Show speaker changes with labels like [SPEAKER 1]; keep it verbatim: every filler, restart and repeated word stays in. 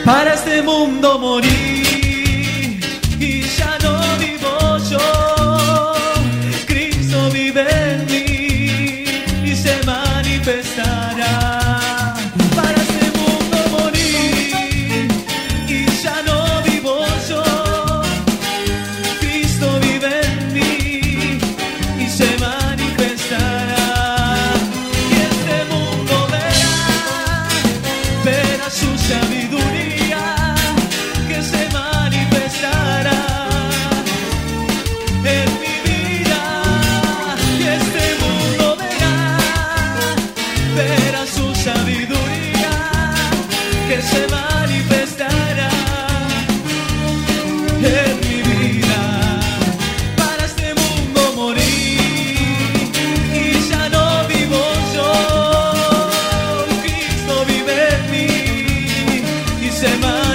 [SPEAKER 1] Para este mundo morí y ya no vivo yo. Cristo vive en mí y se manifestará. Para este mundo morí y ya no vivo yo. Cristo vive en mí y se manifestará. Y este mundo verá, verá su sabiduría que se manifestará en mi vida. Y este mundo verá, verá su sabiduría que se manifestará en mi vida. Para este mundo morí y ya no vivo yo. Cristo vive en mí y se manifestará.